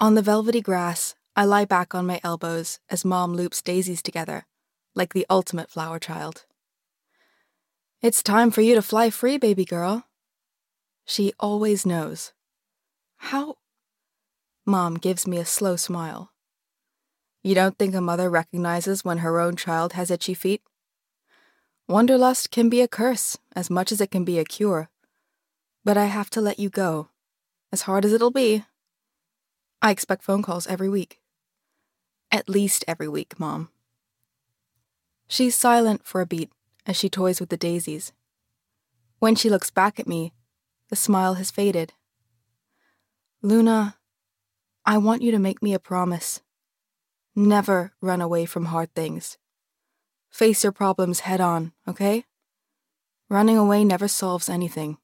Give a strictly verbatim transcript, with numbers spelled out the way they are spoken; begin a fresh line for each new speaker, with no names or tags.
On the velvety grass, I lie back on my elbows as Mom loops daisies together, like the ultimate flower child. It's time for you to fly free, baby girl. She always knows. How? Mom gives me a slow smile. You don't think a mother recognizes when her own child has itchy feet? Wanderlust can be a curse as much as it can be a cure. But I have to let you go, as hard as it'll be. I expect phone calls every week. At least every week, Mom. She's silent for a beat as she toys with the daisies. When she looks back at me, the smile has faded. Luna, I want you to make me a promise. Never run away from hard things. Face your problems head on, okay? Running away never solves anything.